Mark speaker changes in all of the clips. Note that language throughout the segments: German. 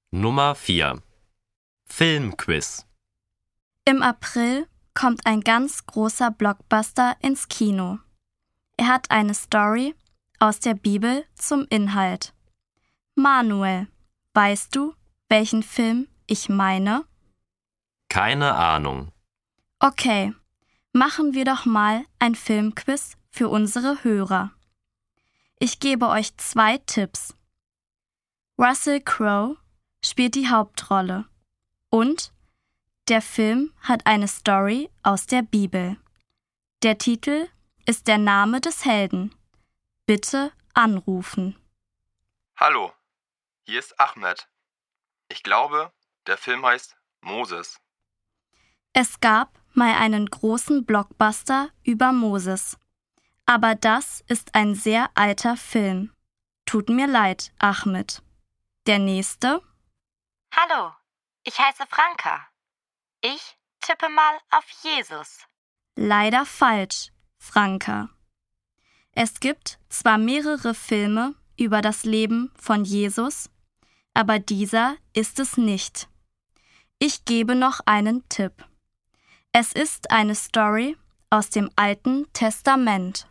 Speaker 1: Nummer 4. Filmquiz.
Speaker 2: Im April kommt ein ganz großer Blockbuster ins Kino. Er hat eine Story aus der Bibel zum Inhalt. Manuel, weißt du, welchen Film ich meine?
Speaker 1: Keine Ahnung.
Speaker 2: Okay, machen wir doch mal ein Filmquiz für unsere Hörer. Ich gebe euch 2 Tipps. Russell Crowe spielt die Hauptrolle und der Film hat eine Story aus der Bibel. Der Titel ist der Name des Helden. Bitte anrufen.
Speaker 3: Hallo, hier ist Ahmed. Ich glaube, der Film heißt Moses.
Speaker 2: Es gab mal einen großen Blockbuster über Moses. Aber das ist ein sehr alter Film. Tut mir leid, Ahmed. Der nächste?
Speaker 4: Hallo, ich heiße Franka. Ich tippe mal auf Jesus.
Speaker 2: Leider falsch, Franka. Es gibt zwar mehrere Filme über das Leben von Jesus, aber dieser ist es nicht. Ich gebe noch einen Tipp. Es ist eine Story aus dem Alten Testament.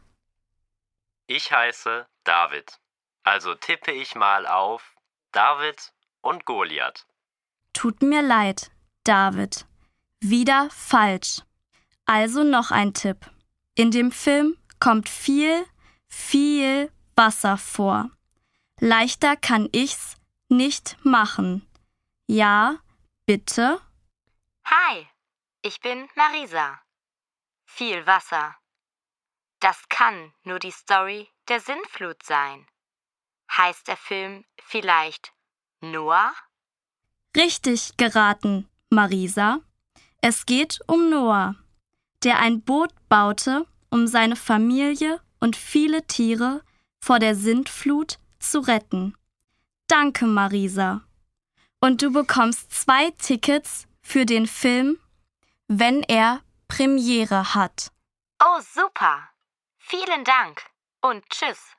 Speaker 1: Ich heiße David. Also tippe ich mal auf David und Goliath.
Speaker 2: Tut mir leid, David. Wieder falsch. Also noch ein Tipp. In dem Film kommt viel Wasser vor. Leichter kann ich's nicht machen. Ja, bitte?
Speaker 4: Hi, ich bin Marisa. Viel Wasser. Das kann nur die Story der Sintflut sein. Heißt der Film vielleicht Noah?
Speaker 2: Richtig geraten, Marisa. Es geht um Noah, der ein Boot baute, um seine Familie und viele Tiere vor der Sintflut zu retten. Danke, Marisa. Und du bekommst 2 Tickets für den Film, wenn er Premiere hat.
Speaker 4: Oh, super. Vielen Dank und tschüss.